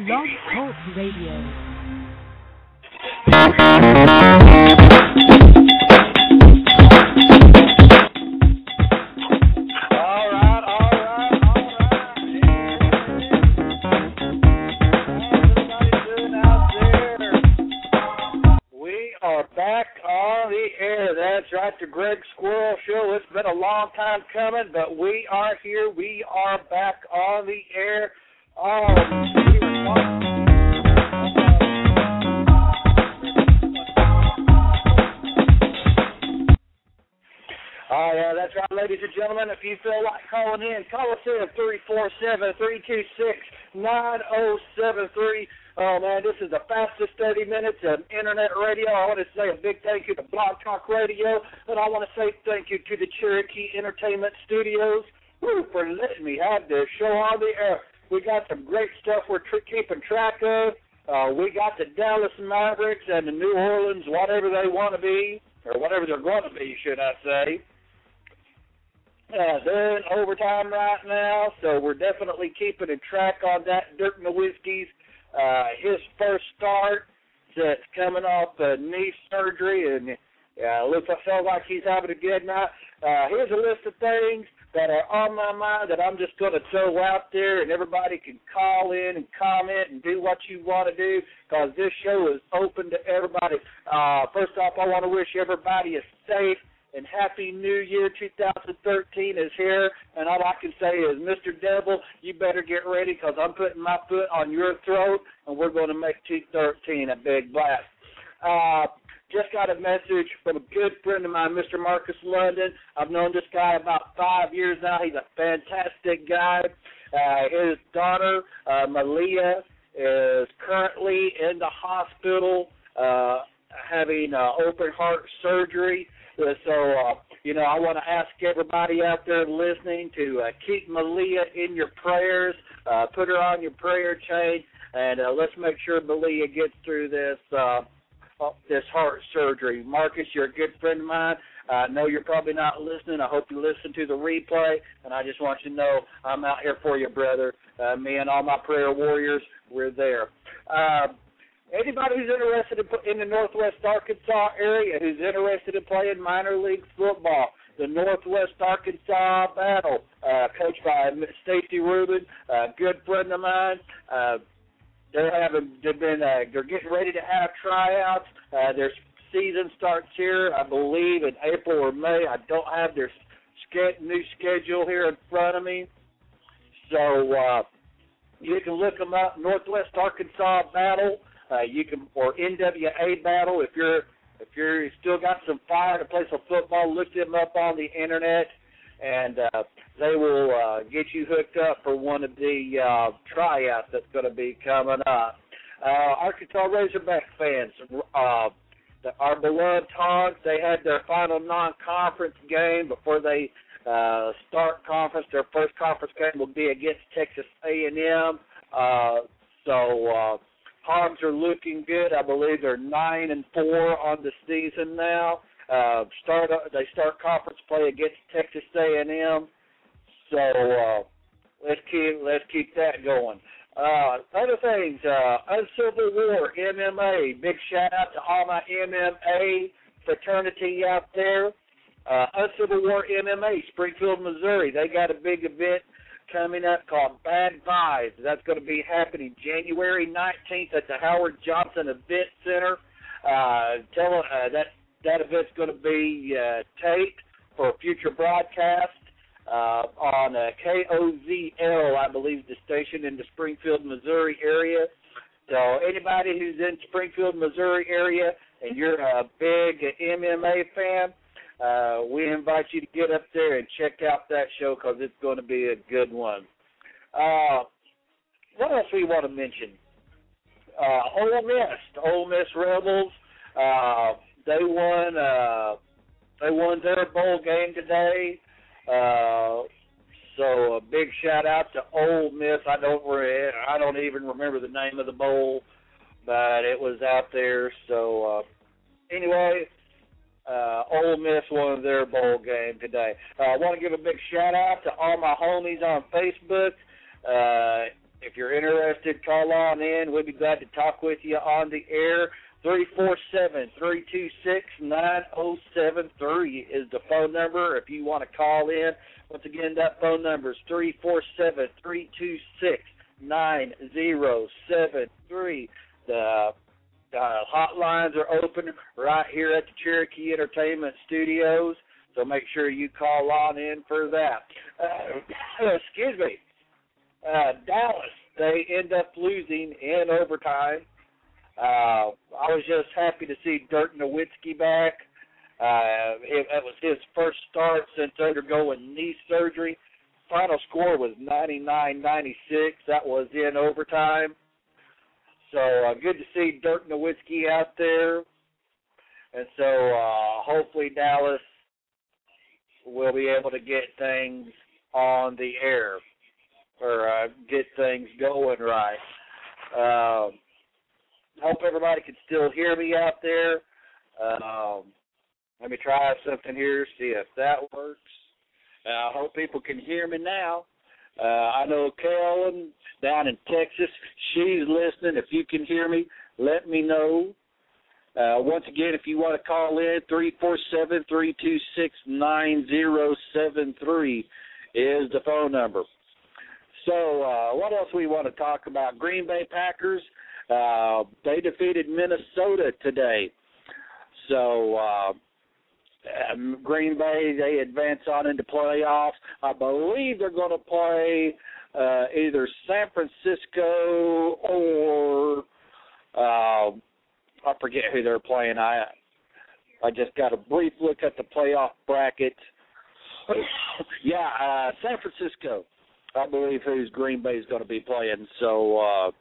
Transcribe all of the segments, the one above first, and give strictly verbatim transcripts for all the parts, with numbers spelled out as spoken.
Blog Talk Radio. The Greg Squirrel Show. It's been a long time coming, but we are here. We are back on the air. Oh, we oh, yeah, that's right, ladies and gentlemen. If you feel like calling in, call us in at three four seven, three two six, nine oh seven three. Oh, man, this is the fastest thirty minutes of internet radio. I want to say a big thank you to Blog Talk Radio, and I want to say thank you to the Cherokee Entertainment Studios woo, for letting me have this show on the air. We got some great stuff we're tr- keeping track of. Uh, we got the Dallas Mavericks and the New Orleans, whatever they want to be, or whatever they're going to be, should I say. Uh, they're in overtime right now, so we're definitely keeping a track on that. Dirk Nowitzki's Uh, his first start that's coming off uh, knee surgery, and uh, looks I felt like he's having a good night. Uh, here's a list of things that are on my mind that I'm just going to throw out there, and everybody can call in and comment and do what you want to do, because this show is open to everybody. Uh, first off, I want to wish everybody a safe and Happy New Year. Two thousand thirteen is here, and all I can say is, Mister Devil, you better get ready, because I'm putting my foot on your throat, and we're going to make two thousand thirteen a big blast. Uh, just got a message from a good friend of mine, Mister Marcus London. I've known this guy about five years now. He's a fantastic guy. Uh, his daughter, uh, Malia, is currently in the hospital uh, having uh, open heart surgery. So, uh, you know, I want to ask everybody out there listening to uh, keep Malia in your prayers, uh, put her on your prayer chain, and uh, let's make sure Malia gets through this uh, this heart surgery. Marcus, you're a good friend of mine. I know you're probably not listening. I hope you listen to the replay, and I just want you to know I'm out here for you, brother. Uh, me and all my prayer warriors, we're there. Uh, Anybody who's interested in, in the Northwest Arkansas area, who's interested in playing minor league football, the Northwest Arkansas Battle, uh, coached by Stacy Rubin, a good friend of mine. Uh, they're having, they've been, uh, they're getting ready to have tryouts. Uh, their season starts here, I believe, in April or May. I don't have their ske- new schedule here in front of me, so uh, you can look them up. Northwest Arkansas Battle. Uh, you can, or N W A Battle. If you're if you're still got some fire to play some football, look them up on the internet, and uh, they will uh, get you hooked up for one of the uh, tryouts that's going to be coming up. Uh, Arkansas Razorback fans, uh, the, our beloved Hogs, they had their final non-conference game before they uh, start conference. Their first conference game will be against Texas A and M. Uh, so. Uh, Hogs are looking good. I believe they're nine and four on the season now. Uh, start they start conference play against Texas A and M. So uh, let's keep let's keep that going. Uh, other things, uh, Uncivil War M M A. Big shout out to all my M M A fraternity out there. Uh, Uncivil War M M A, Springfield, Missouri. They got a big event coming up called Bad Vibes. That's going to be happening January nineteenth at the Howard Johnson Event Center. Uh, tell uh, that that event's going to be uh, taped for future broadcast uh, on uh, K O Z L, I believe, the station in the Springfield, Missouri area. So anybody who's in Springfield, Missouri area, and you're a big M M A fan, Uh, we invite you to get up there and check out that show, because it's going to be a good one. Uh, what else we want to mention? Uh, Ole Miss, the Ole Miss Rebels. Uh, they won. Uh, they won their bowl game today. Uh, so a big shout out to Ole Miss. I don't. I don't even remember the name of the bowl, but it was out there. So uh, anyway. Uh, Ole Miss won their bowl game today. Uh, I want to give a big shout out to all my homies on Facebook. Uh, if you're interested interested, call on in. We'd be glad to talk with you on the air. three four seven, three two six, nine oh seven three is the phone number if you want to call in. Once again, that phone number is three four seven, three two six, nine oh seven three. The uh, hotlines are open right here at the Cherokee Entertainment Studios, so make sure you call on in for that. Uh, excuse me. Uh, Dallas, they end up losing in overtime. Uh, I was just happy to see Dirk Nowitzki back. Uh, it, it was his first start since undergoing knee surgery. Final score was ninety-nine ninety-six. That was in overtime. So uh, good to see Dirk Nowitzki out there. And so uh, hopefully Dallas will be able to get things on the air or uh, get things going right. Uh, hope everybody can still hear me out there. Um, let me try something here, see if that works. Uh, I hope people can hear me now. Uh, I know Carolyn down in Texas, she's listening. If you can hear me, let me know. Uh, once again, if you want to call in, three four seven, three two six, nine oh seven three is the phone number. So uh, what else we want to talk about? Green Bay Packers, uh, they defeated Minnesota today. So uh, um, Green Bay, they advance on into playoffs. I believe they're going to play uh, either San Francisco or uh, I forget who they're playing. I I just got a brief look at the playoff bracket. yeah, uh, San Francisco, I believe, who's Green Bay is going to be playing. So, uh,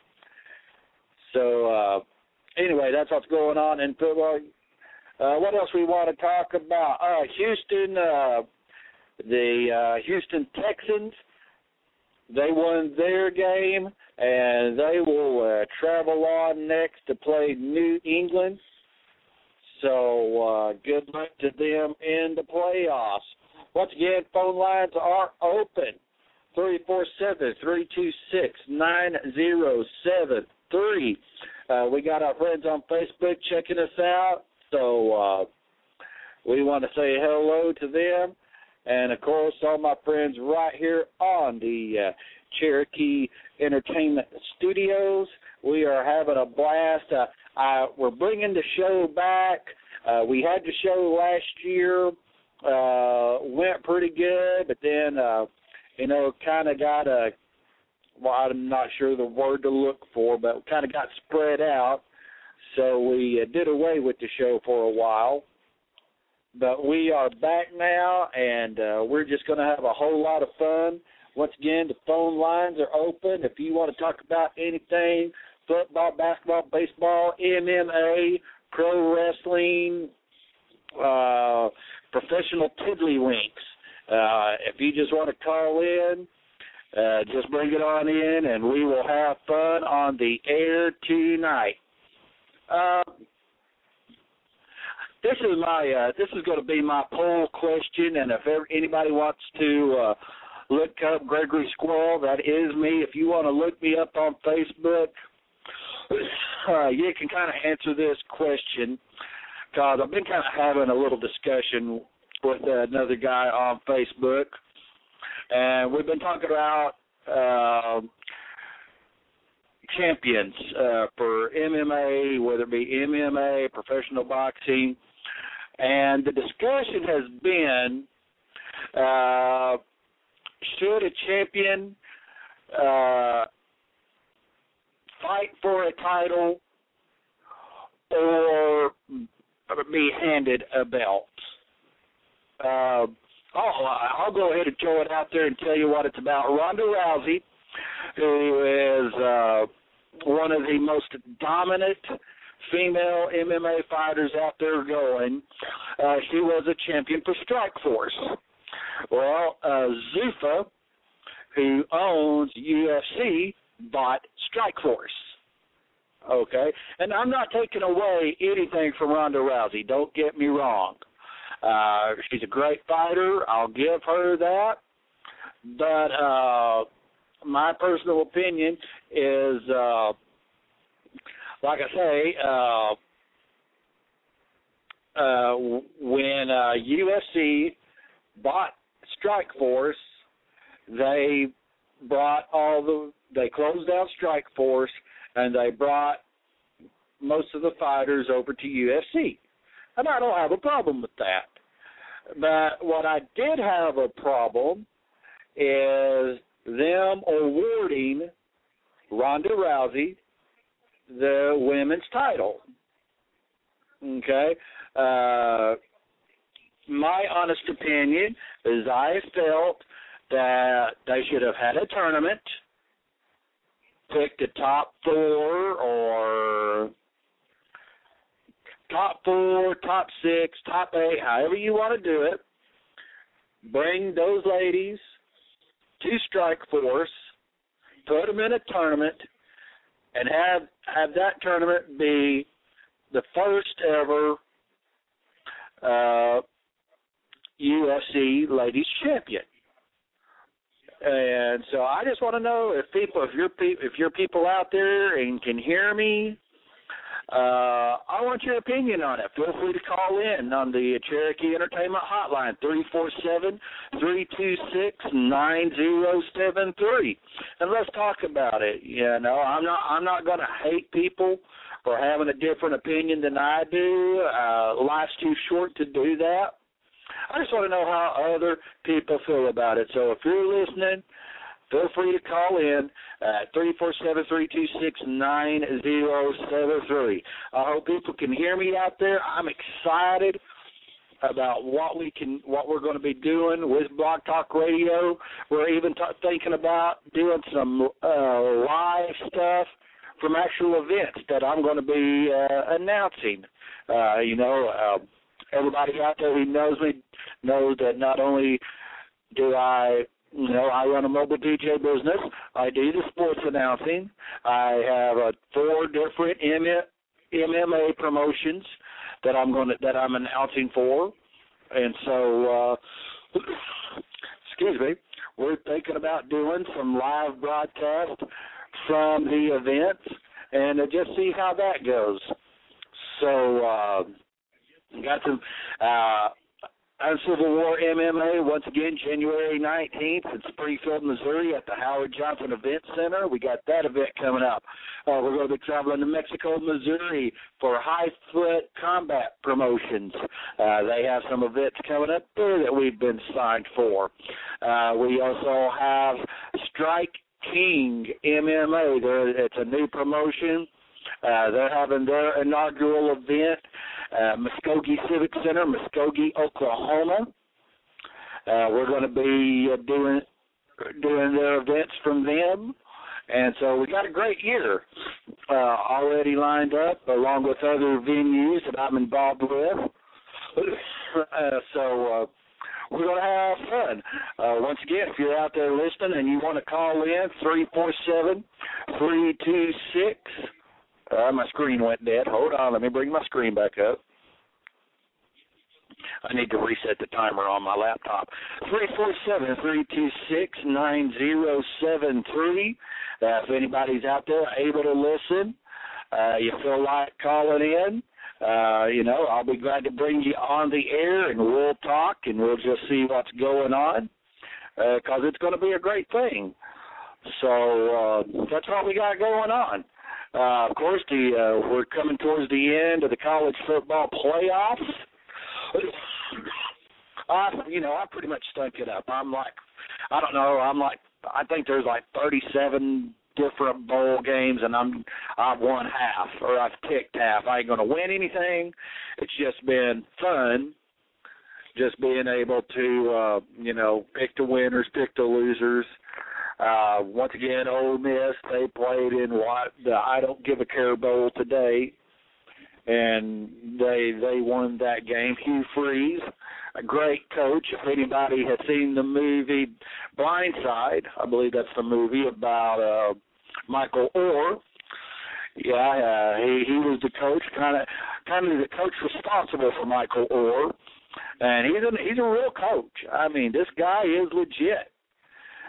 so uh, anyway, that's what's going on in football. Uh, what else we want to talk about? Uh, Houston, uh, the uh, Houston Texans, they won their game, and they will uh, travel on next to play New England. So uh, good luck to them in the playoffs. Once again, phone lines are open. three four seven, three two six, nine oh seven three. Uh, we got our friends on Facebook checking us out, so uh, we want to say hello to them. And, of course, all my friends right here on the uh, Cherokee Entertainment Studios. We are having a blast. Uh, I, we're bringing the show back. Uh, we had the show last year. Uh, went pretty good, but then, uh, you know, kind of got a, well, I'm not sure the word to look for, but kind of got spread out. So we uh, did away with the show for a while. But we are back now, and uh, we're just going to have a whole lot of fun. Once again, the phone lines are open. If you want to talk about anything, football, basketball, baseball, M M A, pro wrestling, uh, professional tiddlywinks, uh, if you just want to call in, uh, just bring it on in, and we will have fun on the air tonight. Uh, This is my. Uh, this is going to be my poll question, and if ever, anybody wants to uh, look up Gregory Squirrel, that is me. If you want to look me up on Facebook, uh, you can kind of answer this question because I've been kind of having a little discussion with uh, another guy on Facebook, and we've been talking about uh, champions uh, for M M A, whether it be M M A, professional boxing. And the discussion has been, uh, should a champion uh, fight for a title or be handed a belt? Uh, oh, I'll go ahead and throw it out there and tell you what it's about. Ronda Rousey, who is uh, one of the most dominant female M M A fighters out there going. Uh, she was a champion for Strikeforce. Well, uh, Zuffa, who owns U F C, bought Strikeforce. Okay? And I'm not taking away anything from Ronda Rousey. Don't get me wrong. Uh, she's a great fighter. I'll give her that. But uh, my personal opinion is, uh, like I say, uh, uh, when uh, U F C bought Strikeforce, they brought all the, they closed down Strikeforce, and they brought most of the fighters over to U F C. And I don't have a problem with that. But what I did have a problem is them awarding Ronda Rousey the women's title. Okay? Uh, my honest opinion is I felt that they should have had a tournament, picked the top four or top four, top six, top eight, however you want to do it. Bring those ladies to Strikeforce, put them in a tournament, and have have that tournament be the first ever uh, U F C Ladies Champion. And so I just want to know if people, if you're pe- if you're people out there and can hear me, uh, I want your opinion on it. Feel free to call in on the Cherokee Entertainment Hotline, three four seven, three two six, nine zero seven three, and let's talk about it. You know, I'm not I'm not going to hate people for having a different opinion than I do. Uh, life's too short to do that. I just want to know how other people feel about it. So if you're listening, feel free to call in at three four seven, three two six, nine zero seven three. I hope people can hear me out there. I'm excited about what we can, what we're going to be doing with Blog Talk Radio. We're even t- thinking about doing some uh, live stuff from actual events that I'm going to be uh, announcing. Uh, you know, uh, everybody out there who knows me knows that not only do I, you know, I run a mobile D J business, I do the sports announcing. I have uh, four different M M A promotions that I'm going to, that I'm announcing for, and so, uh, excuse me, we're thinking about doing some live broadcast from the events and uh, just see how that goes. So, uh, got some uh, Civil War M M A once again, January nineteenth in Springfield, Missouri, at the Howard Johnson Event Center. We got that event coming up. Uh, we're going to be traveling to Mexico, Missouri for High Foot Combat Promotions. Uh, they have some events coming up there that we've been signed for. Uh, we also have Strike King M M A. There, it's a new promotion. Uh, they're having their inaugural event at Muskogee Civic Center, Muskogee, Oklahoma. Uh, we're going to be uh, doing doing their events from them. And so we got a great year uh, already lined up, along with other venues that I'm involved with. uh, so uh, we're going to have fun. Uh, once again, if you're out there listening and you want to call in, three four seven, three two six. Uh, my screen went dead. Hold on. Let me bring my screen back up. I need to reset the timer on my laptop. three four seven, three two six, nine zero seven three. Uh, if anybody's out there able to listen, uh, you feel like calling in, uh, you know, I'll be glad to bring you on the air, and we'll talk, and we'll just see what's going on, because uh, it's going to be a great thing. So uh, that's what we got going on. Uh, of course, the uh, we're coming towards the end of the college football playoffs. I, you know, I pretty much stunk it up. I'm like, I don't know, I'm like, I think there's like thirty-seven different bowl games, and I'm, I've won half, or I've picked half. I ain't going to win anything. It's just been fun, just being able to, uh, you know, pick the winners, pick the losers. Uh, once again, Ole Miss, they played in what the I Don't Give a Care Bowl today, and they they won that game. Hugh Freeze, a great coach. If anybody has seen the movie Blindside, I believe that's the movie about uh, Michael Orr. Yeah, uh, he he was the coach, kind of kind of the coach responsible for Michael Orr, and he's a he's a real coach. I mean, this guy is legit.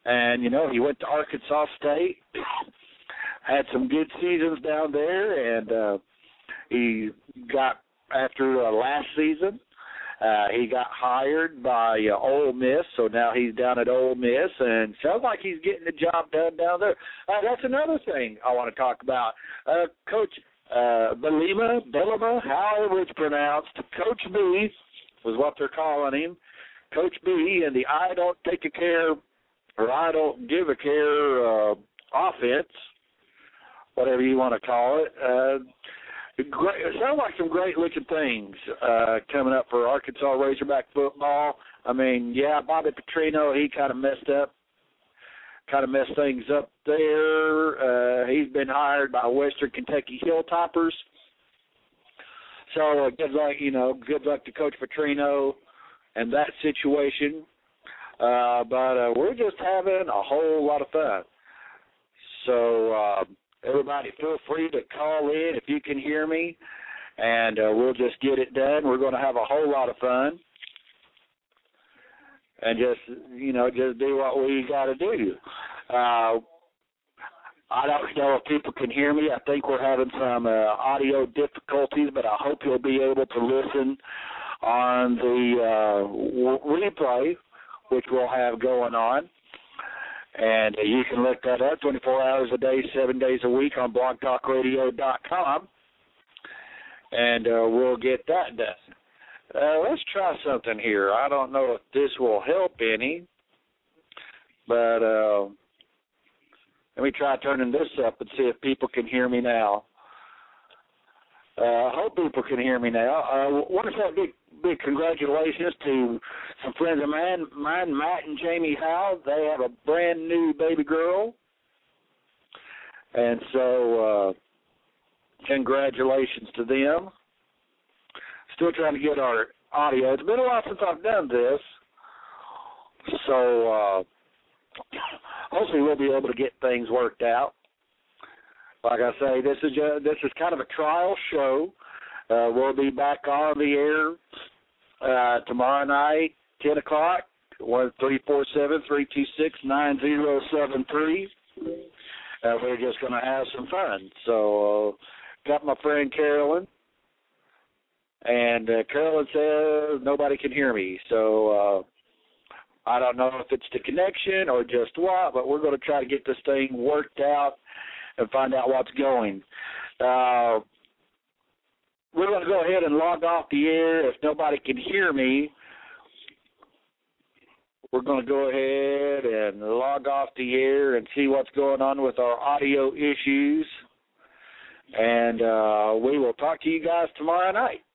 And, you know, he went to Arkansas State, had some good seasons down there, and uh, he got, after uh, last season, uh, he got hired by uh, Ole Miss, so now he's down at Ole Miss, and sounds like he's getting the job done down there. Uh, that's another thing I want to talk about. Uh, Coach uh, Bielema, Bielema, however it's pronounced, Coach B was what they're calling him, Coach B, and the I don't take a care or I don't give a care uh, offense, whatever you want to call it. Uh, great, it sounds like some great-looking things uh, coming up for Arkansas Razorback football. I mean, yeah, Bobby Petrino, he kind of messed up, kind of messed things up there. Uh, he's been hired by Western Kentucky Hilltoppers. So uh, good luck, you know, good luck to Coach Petrino and that situation. Uh, but uh, we're just having a whole lot of fun. So uh, everybody feel free to call in if you can hear me, and uh, we'll just get it done. We're going to have a whole lot of fun and just, you know, just do what we got to do. Uh, I don't know if people can hear me. I think we're having some uh, audio difficulties, but I hope you'll be able to listen on the uh, replay, which we'll have going on. And uh, you can look that up twenty-four hours a day, seven days a week on blog talk radio dot com, and uh, we'll get that done. Uh, let's try something here. I don't know if this will help any, but uh, let me try turning this up and see if people can hear me now. I uh, hope people can hear me now. I uh, want to say a big, big congratulations to some friends of mine, mine, Matt and Jamie Howe. They have a brand new baby girl. And so uh, congratulations to them. Still trying to get our audio. It's been a while since I've done this. So uh, hopefully we'll be able to get things worked out. Like I say, this is a, this is kind of a trial show. Uh, we'll be back on the air uh, tomorrow night, ten o'clock, one three four seven, three two six, nine zero seven three. Uh, we're just going to have some fun. So uh, got my friend Carolyn, and uh, Carolyn says nobody can hear me. So uh, I don't know if it's the connection or just what, but we're going to try to get this thing worked out and find out what's going. Uh, we're going to go ahead and log off the air. If nobody can hear me, we're going to go ahead and log off the air and see what's going on with our audio issues. And uh, we will talk to you guys tomorrow night.